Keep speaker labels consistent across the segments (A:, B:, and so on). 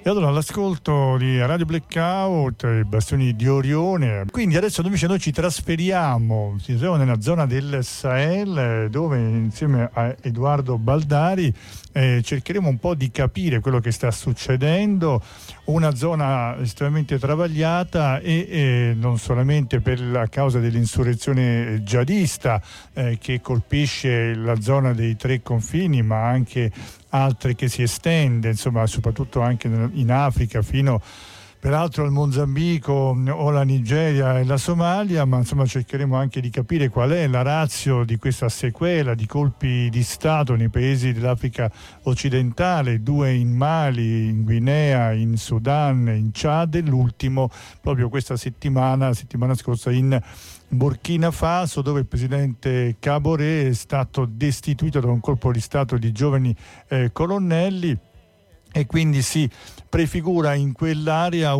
A: E allora all'ascolto di Radio Blackout, i Bastioni di Orione. Quindi adesso invece noi ci trasferiamo nella zona del Sahel, dove insieme a Edoardo Baldari cercheremo un po' di capire quello che sta succedendo. Una zona estremamente travagliata e non solamente per la causa dell'insurrezione jihadista che colpisce la zona dei 3 confini, ma anche altre che si estende, insomma, soprattutto anche in Africa fino peraltro al Mozambico o la Nigeria e la Somalia, ma insomma cercheremo anche di capire qual è la ratio di questa sequela di colpi di Stato nei paesi dell'Africa occidentale, 2 in Mali, in Guinea, in Sudan, in Chad e l'ultimo proprio questa settimana scorsa in Burkina Faso, dove il presidente Kaboré è stato destituito da un colpo di Stato di giovani colonnelli, e quindi si prefigura in quell'area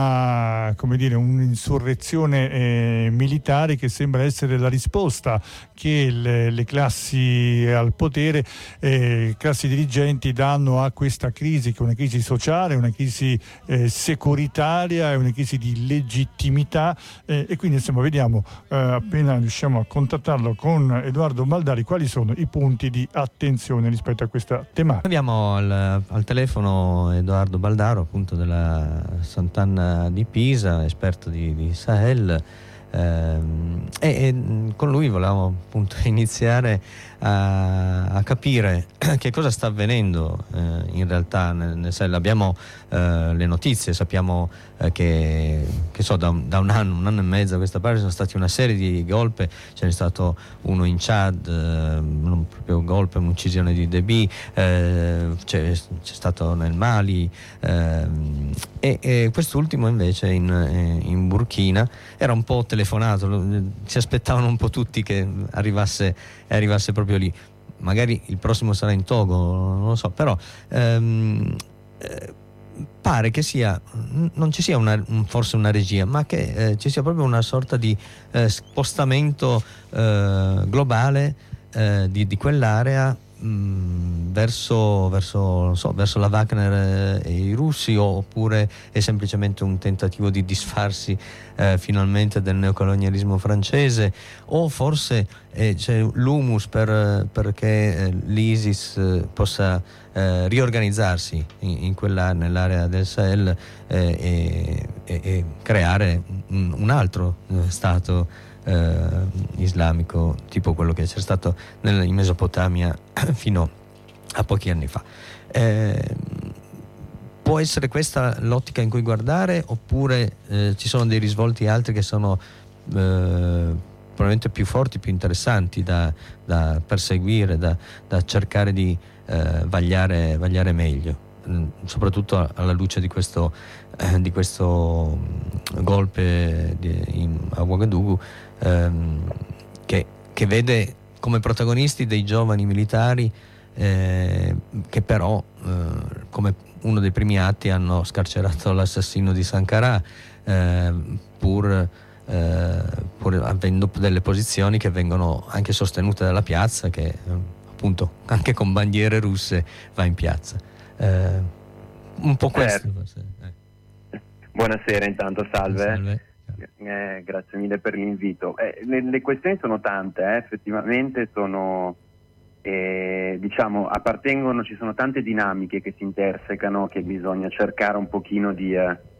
A: un'insurrezione militare che sembra essere la risposta che le classi al potere, classi dirigenti danno a questa crisi, che è una crisi sociale, una crisi securitaria, una crisi di legittimità, e quindi insomma vediamo appena riusciamo a contattarlo con Edoardo Baldari quali sono i punti di attenzione rispetto a questa tematica.
B: Abbiamo al telefono Edoardo Baldaro, appunto della Sant'Anna di Pisa, esperto di Sahel, e con lui volevamo appunto iniziare a capire che cosa sta avvenendo in realtà nel Sahel. Abbiamo le notizie, sappiamo che da un anno e mezzo a questa parte sono stati una serie di golpe. Ce n'è stato uno in Chad, non proprio golpe, un'uccisione di Deby, c'è stato nel Mali, e quest'ultimo invece in Burkina era un po' telefonato, si aspettavano un po' tutti che arrivasse proprio lì. Magari il prossimo sarà in Togo, non lo so, però pare che non ci sia forse una regia, ma che ci sia proprio una sorta di spostamento globale di quell'area verso la Wagner e i russi, oppure è semplicemente un tentativo di disfarsi finalmente del neocolonialismo francese, o forse c'è l'humus perché l'ISIS possa riorganizzarsi nell'area del Sahel e creare un altro stato islamico, tipo quello che c'è stato in Mesopotamia fino a pochi anni fa. Può essere questa l'ottica in cui guardare, oppure ci sono dei risvolti altri che sono probabilmente più forti, più interessanti da perseguire, da cercare di vagliare meglio, soprattutto alla luce di questo golpe a Ouagadougou, che vede come protagonisti dei giovani militari che però come uno dei primi atti hanno scarcerato l'assassino di Sankara, pur avendo delle posizioni che vengono anche sostenute dalla piazza, che appunto anche con bandiere russe va in piazza. Un po' questo.
C: Buonasera, intanto, salve. Grazie mille per l'invito. Le questioni sono tante, effettivamente sono, appartengono, ci sono tante dinamiche che si intersecano, che bisogna cercare un pochino di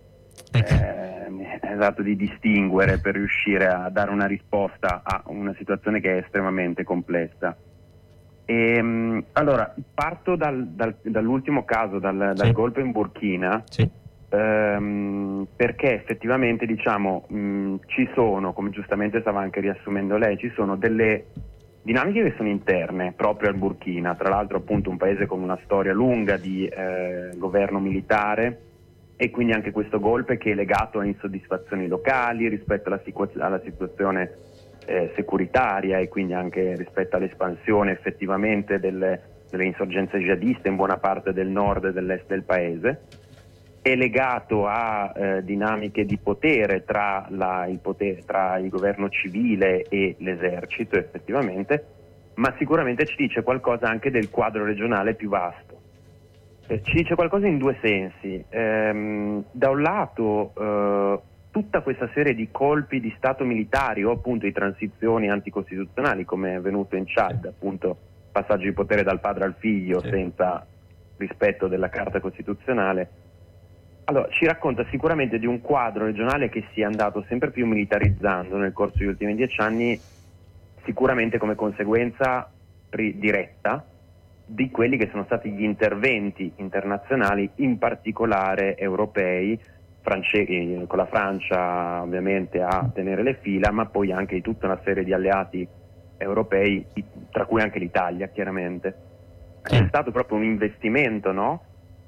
C: distinguere per riuscire a dare una risposta a una situazione che è estremamente complessa. Allora, parto dall'ultimo caso, dal golpe in Burkina. Sì. Perché effettivamente ci sono, come giustamente stava anche riassumendo lei, ci sono delle dinamiche che sono interne proprio al Burkina, tra l'altro appunto un paese con una storia lunga di governo militare, e quindi anche questo golpe che è legato a insoddisfazioni locali rispetto alla situazione securitaria, e quindi anche rispetto all'espansione effettivamente delle insorgenze jihadiste in buona parte del nord e dell'est del paese. È legato a dinamiche di potere tra il governo civile e l'esercito effettivamente, ma sicuramente ci dice qualcosa anche del quadro regionale più vasto. Ci dice qualcosa in due sensi. Da un lato tutta questa serie di colpi di Stato militari o appunto di transizioni anticostituzionali, come è avvenuto in Chad, appunto passaggio di potere dal padre al figlio senza rispetto della Carta Costituzionale. Allora, ci racconta sicuramente di un quadro regionale che si è andato sempre più militarizzando nel corso degli ultimi 10 anni, sicuramente come conseguenza diretta di quelli che sono stati gli interventi internazionali, in particolare europei, con la Francia ovviamente a tenere le fila, ma poi anche di tutta una serie di alleati europei, tra cui anche l'Italia chiaramente. C'è stato proprio un investimento, no?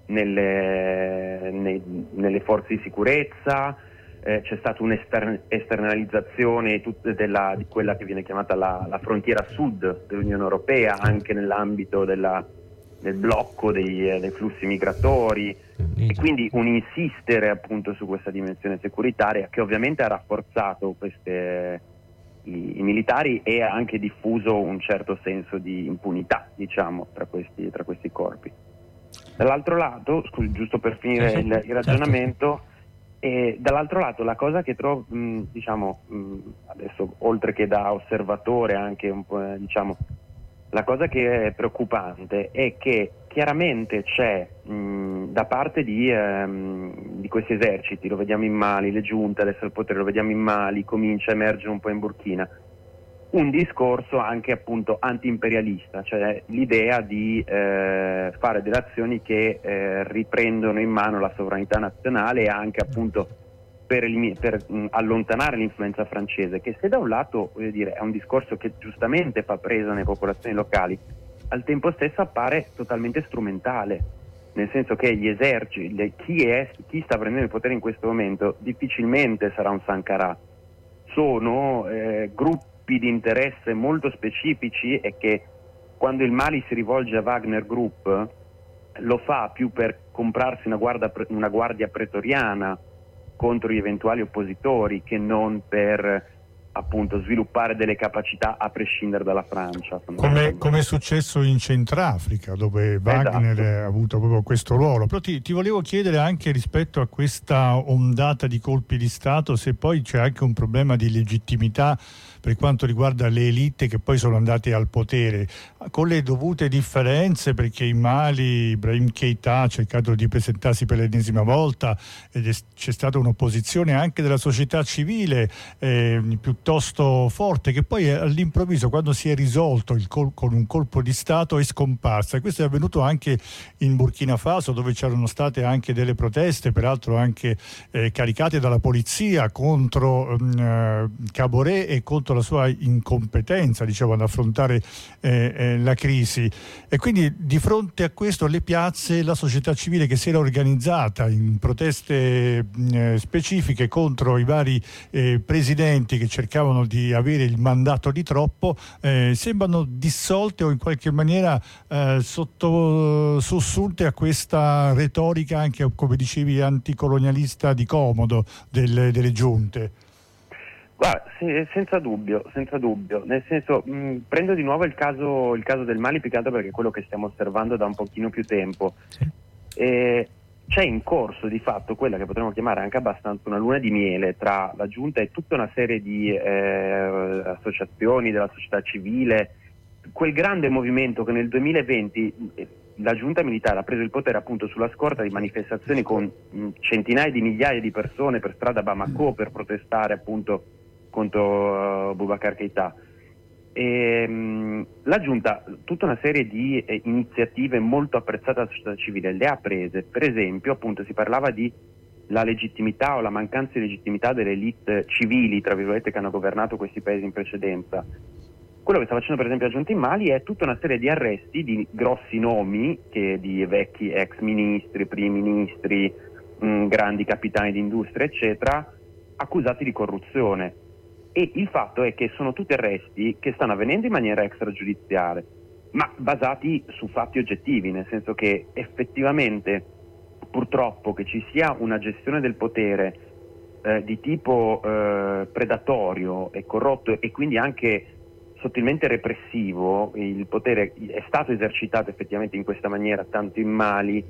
C: Nelle forze di sicurezza, c'è stata un'esternalizzazione di quella che viene chiamata la frontiera sud dell'Unione Europea, anche nell'ambito del blocco dei flussi migratori, e quindi un insistere appunto su questa dimensione securitaria che ovviamente ha rafforzato i militari e ha anche diffuso un certo senso di impunità, diciamo, tra questi corpi. Dall'altro lato, giusto per finire il ragionamento, dall'altro lato la cosa che trovo, adesso oltre che da osservatore anche un po', la cosa che è preoccupante è che chiaramente c'è da parte di questi eserciti, lo vediamo in Mali, le giunte adesso al potere, lo vediamo in Mali, comincia a emergere un po' in Burkina, un discorso anche appunto anti-imperialista, cioè l'idea di fare delle azioni che riprendono in mano la sovranità nazionale e anche appunto per allontanare l'influenza francese, che se da un lato voglio dire è un discorso che giustamente fa presa nelle popolazioni locali, al tempo stesso appare totalmente strumentale, nel senso che gli eserciti, chi sta prendendo il potere in questo momento difficilmente sarà un Sankara, sono gruppi di interesse molto specifici, e che quando il Mali si rivolge a Wagner Group lo fa più per comprarsi una guardia pretoriana contro gli eventuali oppositori che non per appunto sviluppare delle capacità a prescindere dalla Francia.
A: Come è successo in Centrafrica, dove Wagner ha avuto proprio questo ruolo. Però ti volevo chiedere anche rispetto a questa ondata di colpi di Stato se poi c'è anche un problema di legittimità per quanto riguarda le elite che poi sono andate al potere, con le dovute differenze, perché in Mali Ibrahim Keïta ha cercato di presentarsi per l'ennesima volta ed c'è stata un'opposizione anche della società civile piuttosto forte, che poi all'improvviso, quando si è risolto con un colpo di Stato, è scomparsa. E questo è avvenuto anche in Burkina Faso, dove c'erano state anche delle proteste, peraltro anche caricate dalla polizia contro Kaboré e contro la sua incompetenza, diciamo, ad affrontare la crisi. E quindi di fronte a questo le piazze, la società civile che si era organizzata in proteste specifiche contro i vari presidenti che cercavano di avere il mandato di troppo, sembrano dissolte o in qualche maniera sussunte a questa retorica anche, come dicevi, anticolonialista di comodo delle giunte.
C: Guarda, senza dubbio, nel senso, prendo di nuovo il caso del Mali, più che altro perché è quello che stiamo osservando da un pochino più tempo.
B: Sì.
C: C'è in corso di fatto quella che potremmo chiamare anche abbastanza una luna di miele tra la giunta e tutta una serie di associazioni della società civile, quel grande movimento che nel 2020 la giunta militare ha preso il potere appunto sulla scorta di manifestazioni con centinaia di migliaia di persone per strada a Bamako per protestare appunto contro Boubacar Keïta. La giunta tutta una serie di iniziative molto apprezzate dalla società civile le ha prese. Per esempio appunto si parlava di la legittimità o la mancanza di legittimità delle elite civili, tra virgolette, che hanno governato questi paesi in precedenza. Quello che sta facendo per esempio la giunta in Mali è tutta una serie di arresti di grossi nomi, di vecchi ex ministri, primi ministri, grandi capitani di industria eccetera, accusati di corruzione. E il fatto è che sono tutti arresti che stanno avvenendo in maniera extragiudiziale, ma basati su fatti oggettivi, nel senso che effettivamente purtroppo che ci sia una gestione del potere di tipo predatorio e corrotto e quindi anche sottilmente repressivo, il potere è stato esercitato effettivamente in questa maniera tanto in Mali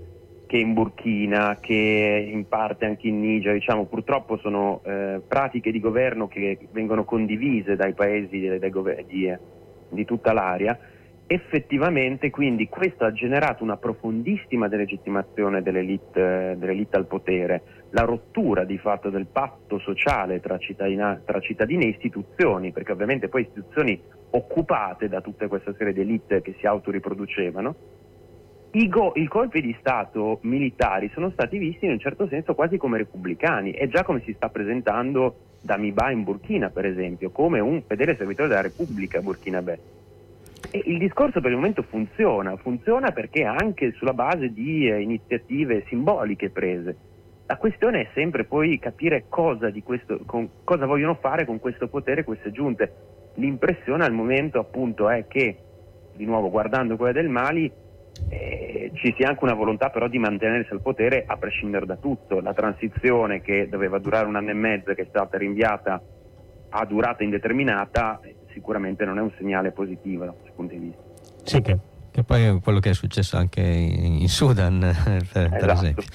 C: che in Burkina, che in parte anche in Niger, diciamo, purtroppo sono pratiche di governo che vengono condivise dai paesi di tutta l'area. Effettivamente quindi questo ha generato una profondissima delegittimazione dell'elite al potere, la rottura di fatto del patto sociale tra cittadini e istituzioni, perché ovviamente poi istituzioni occupate da tutta questa serie di elite che si autoriproducevano. I colpi di Stato militari sono stati visti in un certo senso quasi come repubblicani, è già come si sta presentando Damiba in Burkina, per esempio, come un fedele servitore della Repubblica burkinabè. E il discorso per il momento funziona perché anche sulla base di iniziative simboliche prese. La questione è sempre poi capire cosa vogliono fare con questo potere, queste giunte. L'impressione al momento appunto è che, di nuovo guardando quella del Mali, ci sia anche una volontà però di mantenersi al potere a prescindere da tutto. La transizione, che doveva durare 1 anno e mezzo e che è stata rinviata a durata indeterminata, sicuramente non è un segnale positivo da questo punto di vista.
B: Sì, che poi è quello che è successo anche in Sudan, per esempio.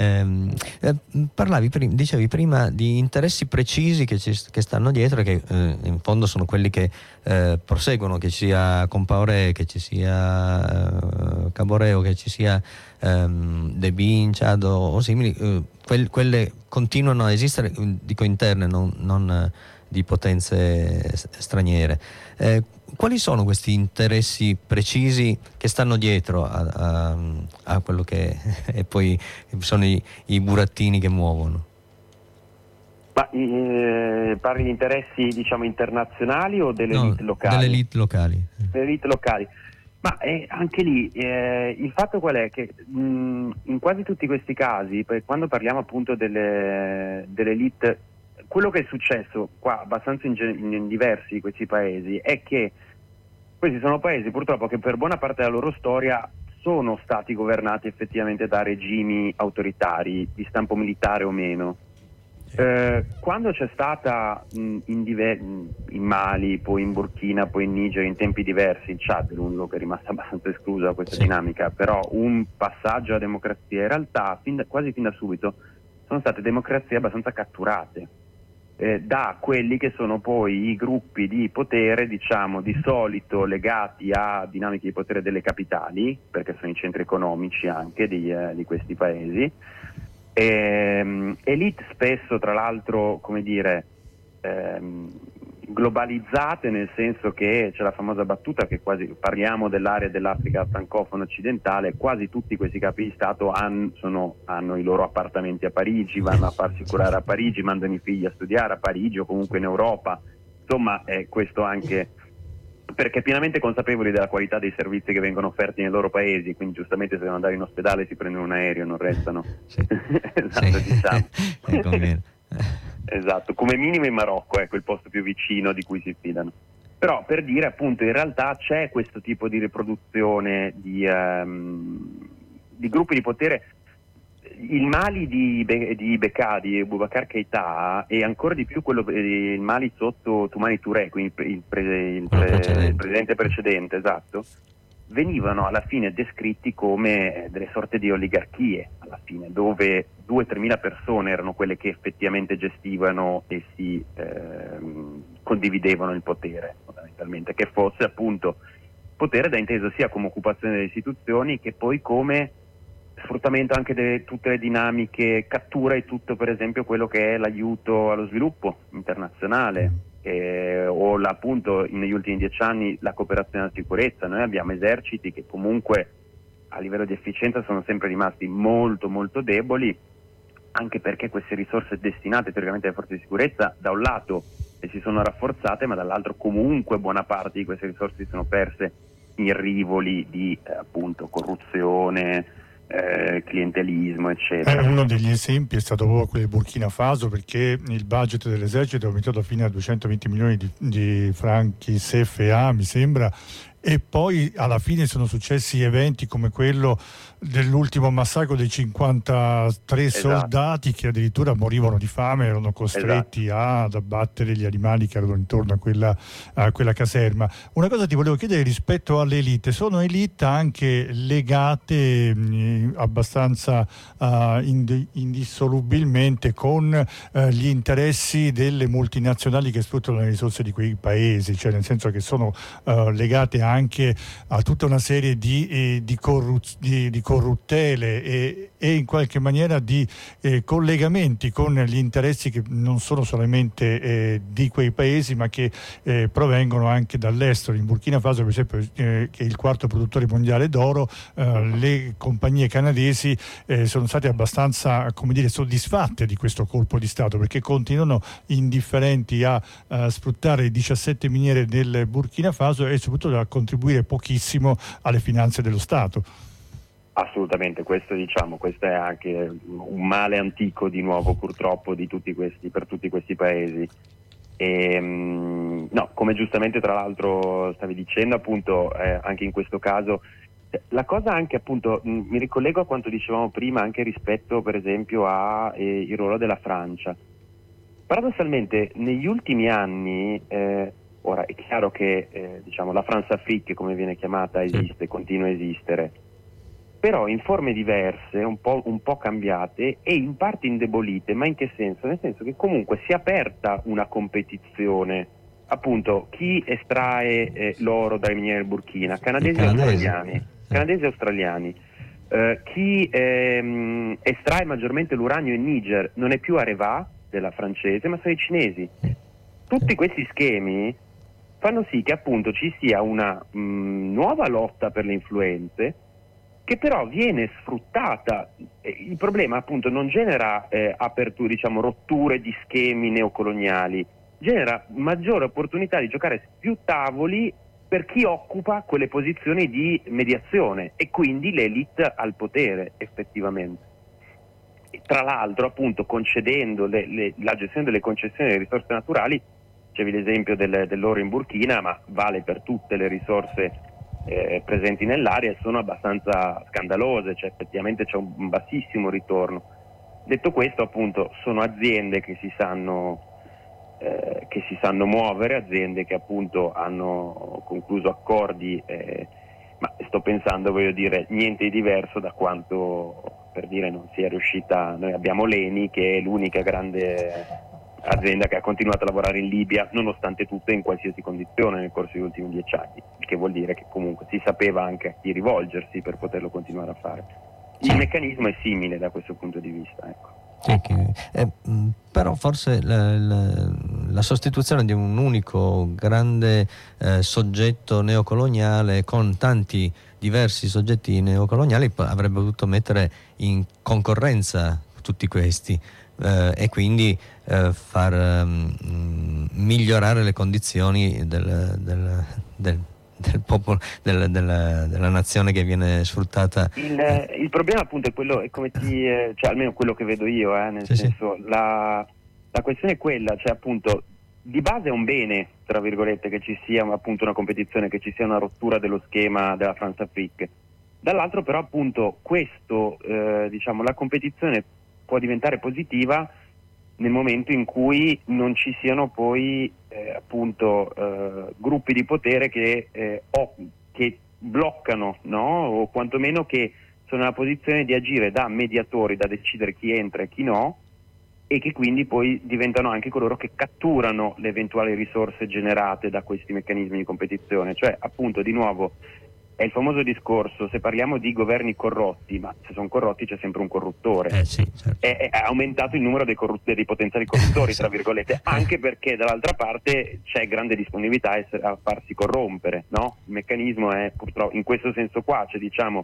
B: Dicevi prima di interessi precisi che stanno dietro e che in fondo sono quelli che proseguono, che ci sia Compaoré, che ci sia Caboreo, che ci sia Deby, Chad o simili, quelle continuano a esistere, dico interne, non di potenze straniere. Quali sono questi interessi precisi che stanno dietro a quello che e poi sono i burattini che muovono?
C: Ma parli di interessi, diciamo, internazionali o delle elite locali?
B: Delle elite locali.
C: Delle elite locali. Ma anche lì il fatto qual è? Che in quasi tutti questi casi, quando parliamo appunto delle elite, quello che è successo qua abbastanza in diversi di questi paesi è che questi sono paesi purtroppo che per buona parte della loro storia sono stati governati effettivamente da regimi autoritari di stampo militare o meno. Quando c'è stata in Mali, poi in Burkina, poi in Niger, in tempi diversi, in Chad, l'unico che è rimasto abbastanza escluso da questa dinamica, però un passaggio alla democrazia, in realtà quasi fin da subito sono state democrazie abbastanza catturate da quelli che sono poi i gruppi di potere, diciamo, di solito legati a dinamiche di potere delle capitali, perché sono i centri economici anche di questi paesi. Elite spesso, tra l'altro, come dire, globalizzate, nel senso che c'è la famosa battuta che quasi parliamo dell'area dell'Africa francofona occidentale, quasi tutti questi capi di Stato hanno i loro appartamenti a Parigi, vanno a farsi curare a Parigi, mandano i figli a studiare a Parigi o comunque in Europa. Insomma, questo anche perché pienamente consapevoli della qualità dei servizi che vengono offerti nei loro paesi, quindi giustamente se devono andare in ospedale si prendono un aereo, non restano.
B: Sì.
C: Esatto,
B: sì.
C: diciamo. Esatto, come minimo in Marocco, ecco il posto più vicino di cui si fidano. Però per dire, appunto, in realtà c'è questo tipo di riproduzione di gruppi di potere. Il Mali di Bekadi e Boubacar Keïta, e ancora di più il Mali sotto Toumani Touré, quindi il presidente precedente, esatto, venivano alla fine descritti come delle sorte di oligarchie, alla fine, dove 2-3 mila persone erano quelle che effettivamente gestivano e si condividevano il potere, fondamentalmente, che fosse appunto potere da inteso sia come occupazione delle istituzioni che poi come sfruttamento anche di tutte le dinamiche, cattura e tutto, per esempio quello che è l'aiuto allo sviluppo internazionale, o appunto negli ultimi 10 anni la cooperazione alla sicurezza. Noi abbiamo eserciti che comunque a livello di efficienza sono sempre rimasti molto molto deboli, anche perché queste risorse destinate teoricamente alle forze di sicurezza da un lato si sono rafforzate, ma dall'altro comunque buona parte di queste risorse si sono perse in rivoli di appunto corruzione, clientelismo, eccetera.
A: Uno degli esempi è stato proprio quello di Burkina Faso, perché il budget dell'esercito è aumentato fino a 220 milioni di franchi CFA, mi sembra, e poi alla fine sono successi eventi come quello dell'ultimo massacro dei 53 soldati che addirittura morivano di fame, erano costretti ad abbattere gli animali che erano intorno a quella caserma. Una cosa ti volevo chiedere rispetto alle elite: sono elite anche legate abbastanza indissolubilmente con gli interessi delle multinazionali che sfruttano le risorse di quei paesi, cioè nel senso che sono legate anche a tutta una serie di corruttele e in qualche maniera di collegamenti con gli interessi che non sono solamente di quei paesi, ma che provengono anche dall'estero. In Burkina Faso, per esempio, che è il quarto produttore mondiale d'oro, le compagnie canadesi sono state abbastanza, come dire, soddisfatte di questo colpo di Stato, perché continuano indifferenti a sfruttare le 17 miniere del Burkina Faso e soprattutto a contribuire pochissimo alle finanze dello Stato.
C: Assolutamente, questo è anche un male antico di nuovo purtroppo per tutti questi paesi. No, come giustamente tra l'altro stavi dicendo, appunto, anche in questo caso la cosa anche, appunto, mi ricollego a quanto dicevamo prima anche rispetto per esempio a il ruolo della Francia. Paradossalmente negli ultimi anni, ora è chiaro che la France-Afrique, come viene chiamata, esiste, continua a esistere, però in forme diverse, un po' cambiate e in parte indebolite. Ma in che senso? Nel senso che comunque si è aperta una competizione, appunto, chi estrae l'oro dai miniere del Burkina? Canadesi e australiani. Chi estrae maggiormente l'uranio in Niger non è più Areva della francese, ma sono i cinesi. Tutti questi schemi fanno sì che appunto ci sia una nuova lotta per le influenze, che però viene sfruttata. Il problema appunto non genera aperture, rotture di schemi neocoloniali, genera maggiore opportunità di giocare più tavoli per chi occupa quelle posizioni di mediazione e quindi l'elite al potere effettivamente. Tra l'altro, appunto, concedendo la gestione delle concessioni delle risorse naturali, c'avevi l'esempio dell'oro in Burkina, ma vale per tutte le risorse presenti nell'area, sono abbastanza scandalose, cioè effettivamente c'è un bassissimo ritorno. Detto questo, appunto, sono aziende che si sanno muovere, aziende che appunto hanno concluso accordi, ma sto pensando, niente di diverso da quanto, per dire, non sia riuscita. Noi abbiamo l'ENI, che è l'unica grande azienda che ha continuato a lavorare in Libia nonostante tutto, in qualsiasi condizione, nel corso degli ultimi 10 anni, il che vuol dire che comunque si sapeva anche a chi rivolgersi per poterlo continuare a fare. Il meccanismo è simile da questo punto di vista, ecco.
B: Però forse la sostituzione di un unico grande soggetto neocoloniale con tanti diversi soggetti neocoloniali avrebbe potuto mettere in concorrenza tutti questi e quindi far migliorare le condizioni del popolo, della nazione che viene sfruttata.
C: Il problema appunto è quello, è come almeno quello che vedo io, nel senso. La questione è quella, cioè appunto di base è un bene, tra virgolette, che ci sia appunto una competizione, che ci sia una rottura dello schema della France-Afrique. Dall'altro però appunto questo, la competizione può diventare positiva nel momento in cui non ci siano poi gruppi di potere che bloccano, no? O quantomeno che sono nella posizione di agire da mediatori, da decidere chi entra e chi no, e che quindi poi diventano anche coloro che catturano le eventuali risorse generate da questi meccanismi di competizione. Cioè appunto, di nuovo, è il famoso discorso: se parliamo di governi corrotti, ma se sono corrotti c'è sempre un corruttore.
B: Certo.
C: È aumentato il numero dei potenziali corruttori, tra virgolette, anche perché dall'altra parte c'è grande disponibilità a farsi corrompere, no? Il meccanismo è purtroppo in questo senso qua, cioè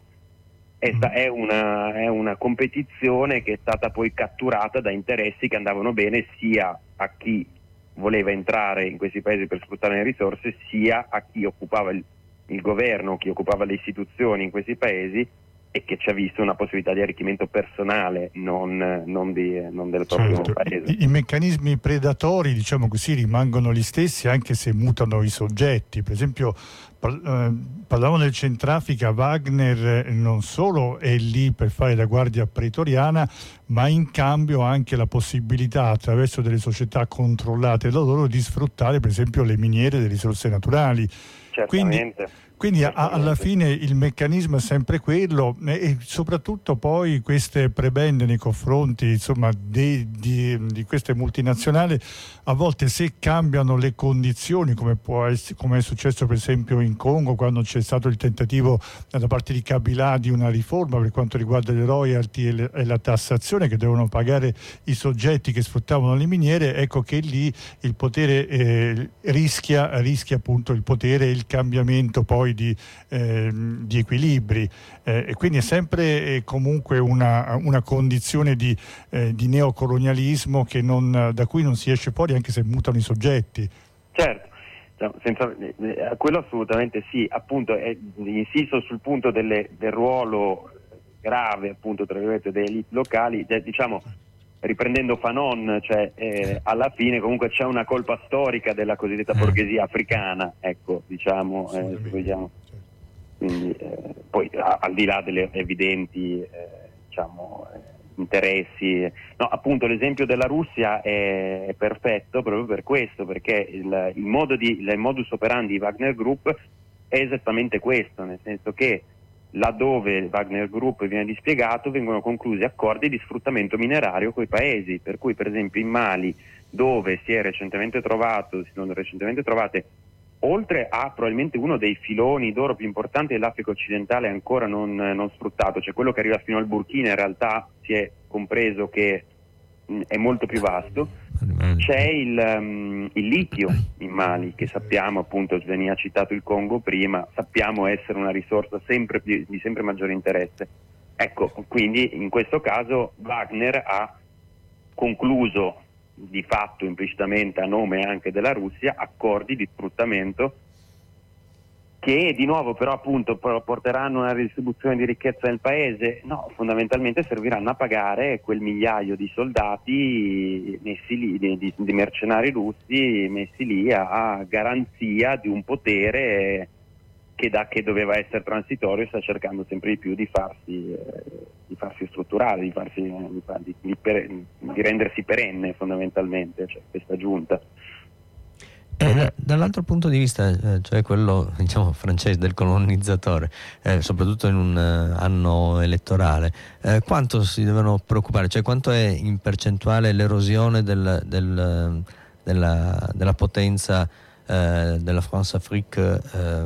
C: è una competizione che è stata poi catturata da interessi che andavano bene sia a chi voleva entrare in questi paesi per sfruttare le risorse, sia a chi occupava il governo, chi occupava le istituzioni in questi paesi e che ci ha visto una possibilità di arricchimento personale, non del proprio paese.
A: I meccanismi predatori, diciamo così, rimangono gli stessi anche se mutano i soggetti. Per esempio, parlavamo del Centrafrica, Wagner non solo è lì per fare la guardia pretoriana, ma in cambio ha anche la possibilità, attraverso delle società controllate da loro, di sfruttare per esempio le miniere delle risorse naturali.
C: Certamente.
A: Quindi alla fine il meccanismo è sempre quello, e soprattutto poi queste prebende nei confronti, insomma, di queste multinazionali, a volte se cambiano le condizioni, come è successo per esempio in Congo, quando c'è stato il tentativo da parte di Kabila di una riforma per quanto riguarda le royalty e la tassazione che devono pagare i soggetti che sfruttavano le miniere, ecco che lì il potere rischia appunto il potere e il cambiamento poi di equilibri, e quindi è sempre comunque una condizione di neocolonialismo da cui non si esce fuori anche se mutano i soggetti.
C: Certo, quello assolutamente sì, appunto insisto sul punto del ruolo grave, appunto, tra virgolette, delle elite locali, diciamo, riprendendo Fanon, cioè alla fine comunque c'è una colpa storica della cosiddetta borghesia africana, ecco, diciamo, se vogliamo. Quindi, poi al di là delle evidenti diciamo, interessi, no, appunto l'esempio della Russia è perfetto proprio per questo, perché il modus operandi Wagner Group è esattamente questo, nel senso che laddove il Wagner Group viene dispiegato vengono conclusi accordi di sfruttamento minerario con i paesi, per cui per esempio in Mali, dove si sono recentemente trovate, oltre a probabilmente uno dei filoni d'oro più importanti dell'Africa occidentale ancora non sfruttato, cioè quello che arriva fino al Burkina, in realtà si è compreso che è molto più vasto. C'è il litio in Mali, che sappiamo, appunto, veniva citato il Congo prima, sappiamo essere una risorsa di sempre maggiore interesse. Ecco, quindi in questo caso Wagner ha concluso di fatto, implicitamente a nome anche della Russia, accordi di sfruttamento che di nuovo però appunto porteranno a una redistribuzione di ricchezza nel paese? No, fondamentalmente serviranno a pagare quel migliaio di soldati messi lì, di mercenari russi messi lì a garanzia di un potere che doveva essere transitorio, sta cercando sempre di più di farsi strutturare, di rendersi perenne fondamentalmente, cioè questa giunta.
B: Dall'altro punto di vista, cioè quello, diciamo, francese, del colonizzatore, soprattutto in un anno elettorale, quanto si devono preoccupare? Cioè quanto è in percentuale l'erosione della potenza della France-Afrique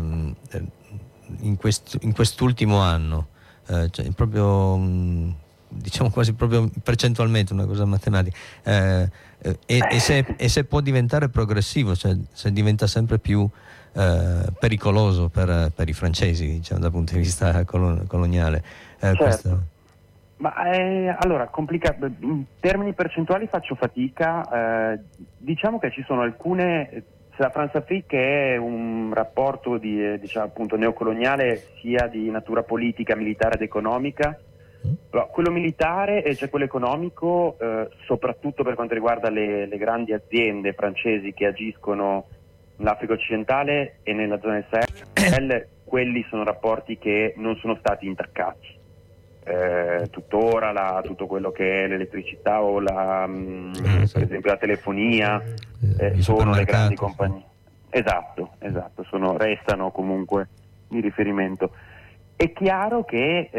B: in quest'ultimo anno? Cioè, proprio, diciamo quasi proprio percentualmente, una cosa matematica. E se può diventare progressivo, cioè se diventa sempre più pericoloso per i francesi, diciamo, dal punto di vista coloniale.
C: Certo. Ma allora, in termini percentuali faccio fatica, diciamo che ci sono alcune, se la France-Afrique è un rapporto diciamo appunto neocoloniale sia di natura politica, militare ed economica. Però quello militare e quello economico, soprattutto per quanto riguarda le grandi aziende francesi che agiscono nell'Africa occidentale e nella zona del Sahel, quelli sono rapporti che non sono stati intaccati. Tuttora tutto quello che è l'elettricità o per esempio la telefonia sono le grandi compagnie. Esatto, restano comunque di riferimento. È chiaro che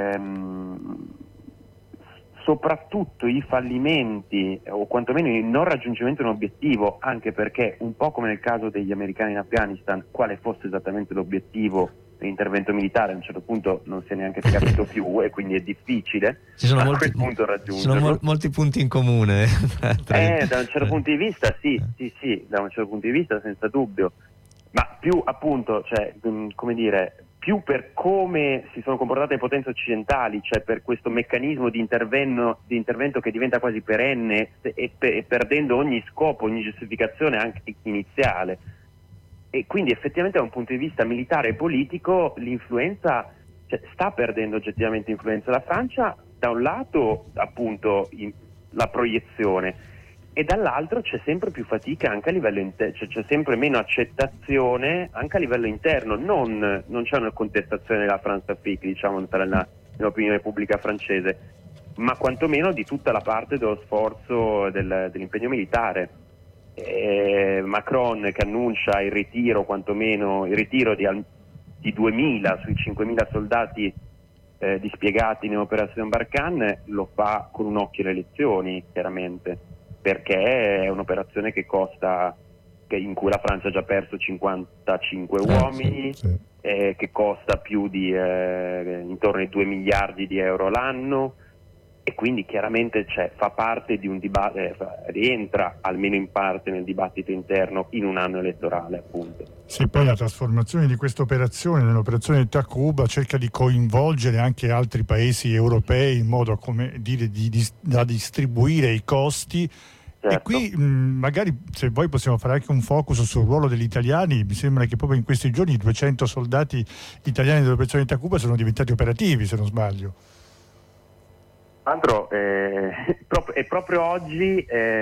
C: soprattutto i fallimenti o quantomeno il non raggiungimento di un obiettivo, anche perché un po' come nel caso degli americani in Afghanistan, quale fosse esattamente l'obiettivo dell'intervento militare, a un certo punto non si è neanche capito più e quindi è difficile a quel punto raggiungerlo.
B: Ci sono molti punti in comune.
C: Da un certo punto di vista sì, da un certo punto di vista senza dubbio, ma più appunto, cioè, come dire, più per come si sono comportate le potenze occidentali, cioè per questo meccanismo di intervento che diventa quasi perenne e perdendo ogni scopo, ogni giustificazione anche iniziale. E quindi effettivamente da un punto di vista militare e politico l'influenza cioè, sta perdendo oggettivamente influenza la Francia, da un lato appunto la proiezione, e dall'altro c'è sempre più fatica anche a livello interno, cioè c'è sempre meno accettazione anche a livello interno. Non c'è una contestazione della France Afrique, diciamo, nell'opinione pubblica francese, ma quantomeno di tutta la parte dello sforzo dell'impegno militare. Macron che annuncia il ritiro, quantomeno il ritiro di 2.000 sui 5.000 soldati dispiegati in operazione Barkhane, lo fa con un occhio alle elezioni, chiaramente, perché è un'operazione in cui la Francia ha già perso 55 uomini, che costa più di intorno ai 2 miliardi di euro l'anno, e quindi chiaramente fa parte di un rientra almeno in parte nel dibattito interno in un anno elettorale, appunto.
A: Sì, poi la trasformazione di questa operazione nell'operazione Takuba cerca di coinvolgere anche altri paesi europei in modo, come dire, da distribuire i costi.
C: Certo.
A: E qui magari, se poi possiamo fare anche un focus sul ruolo degli italiani. Mi sembra che proprio in questi giorni 200 soldati italiani dell'operazione Takuba sono diventati operativi, se non sbaglio.
C: Altro, proprio oggi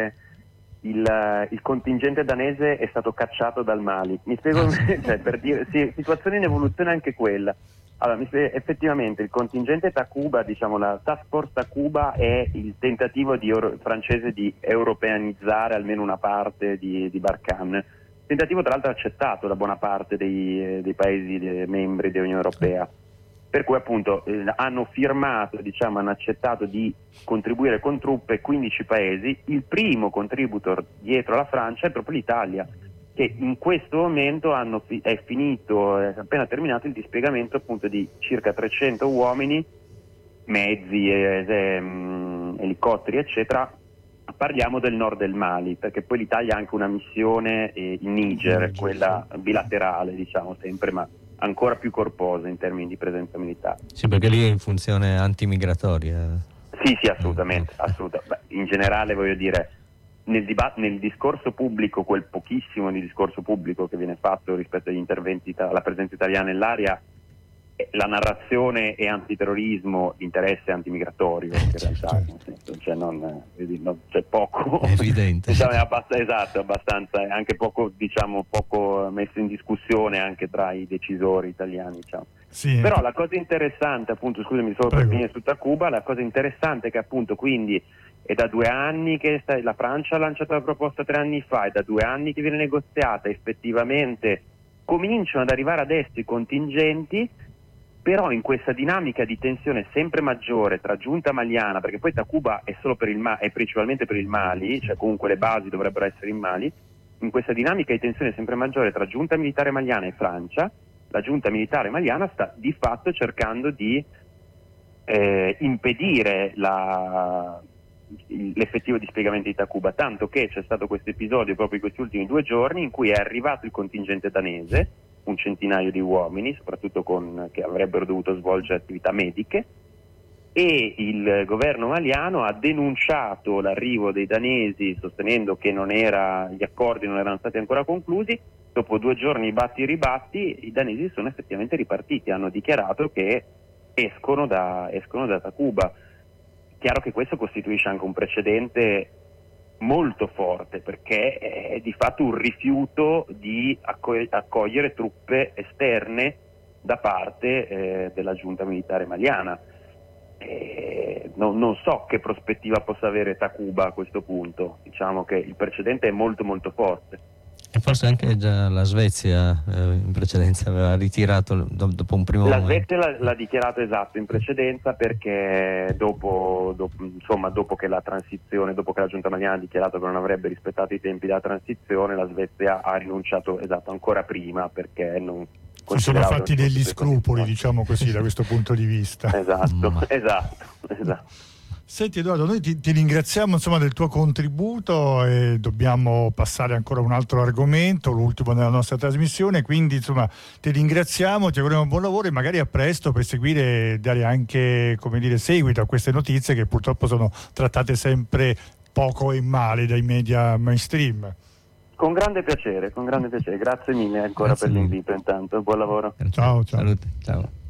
C: il contingente danese è stato cacciato dal Mali. Mi spiego, cioè, per dire, sì, situazione in evoluzione anche quella. Allora, effettivamente il contingente Takuba, diciamo la Task Force Takuba, è il tentativo francese di europeanizzare almeno una parte di Barkhane. Tentativo tra l'altro accettato da buona parte dei paesi membri dell'Unione Europea. Per cui appunto hanno firmato, diciamo, hanno accettato di contribuire con truppe 15 paesi. Il primo contributor dietro la Francia è proprio l'Italia, che in questo momento è appena terminato il dispiegamento appunto di circa 300 uomini, mezzi, elicotteri eccetera. Parliamo del nord del Mali, perché poi l'Italia ha anche una missione in Niger, quella bilaterale, diciamo sempre, ma ancora più corposa in termini di presenza militare.
B: Sì, perché lì è in funzione antimigratoria.
C: Sì, assolutamente. Beh, in generale, voglio dire, nel discorso pubblico, quel pochissimo di discorso pubblico che viene fatto rispetto agli interventi alla presenza italiana nell'area, la narrazione è antiterrorismo, l'interesse è antimigratorio, in realtà, nel senso, c'è poco,
B: è evidente.
C: Diciamo, è abbastanza, è anche poco messo in discussione anche tra i decisori italiani, diciamo.
A: Sì.
C: Però la cosa interessante, appunto, scusami solo per finire su Takuba, la cosa interessante è che appunto quindi è da 2 anni che la Francia ha lanciato la proposta 3 anni fa, è da 2 anni che viene negoziata, effettivamente cominciano ad arrivare adesso i contingenti. Però in questa dinamica di tensione sempre maggiore tra giunta maliana, perché poi Takuba è principalmente per il Mali, cioè comunque le basi dovrebbero essere in Mali, in questa dinamica di tensione sempre maggiore tra giunta militare maliana e Francia, la giunta militare maliana sta di fatto cercando di impedire l'effettivo dispiegamento di Takuba, tanto che c'è stato questo episodio proprio in questi ultimi 2 giorni in cui è arrivato il contingente danese, un centinaio di uomini, soprattutto che avrebbero dovuto svolgere attività mediche, e il governo maliano ha denunciato l'arrivo dei danesi sostenendo che gli accordi non erano stati ancora conclusi. Dopo 2 giorni batti e ribatti i danesi sono effettivamente ripartiti, hanno dichiarato che escono da Takuba. Chiaro che questo costituisce anche un precedente molto forte, perché è di fatto un rifiuto di accogliere truppe esterne da parte della giunta militare maliana. Non so che prospettiva possa avere Takuba a questo punto, diciamo che il precedente è molto molto forte.
B: E forse anche già la Svezia in precedenza aveva ritirato dopo un primo momento.
C: Svezia l'ha dichiarato esatto in precedenza, perché dopo che la giunta maliana ha dichiarato che non avrebbe rispettato i tempi della transizione, la Svezia ha rinunciato ancora prima, perché non
A: si sono fatti degli scrupoli, diciamo così, da questo punto di vista. Esatto. Senti Edoardo, noi ti ringraziamo del tuo contributo e dobbiamo passare ancora a un altro argomento, l'ultimo nella nostra trasmissione, quindi ti ringraziamo, ti auguriamo buon lavoro e magari a presto per seguire e dare anche, seguito a queste notizie che purtroppo sono trattate sempre poco e male dai media mainstream.
C: Con grande piacere, grazie mille ancora per l'invito intanto, buon lavoro.
A: Ciao.
B: Salute, ciao.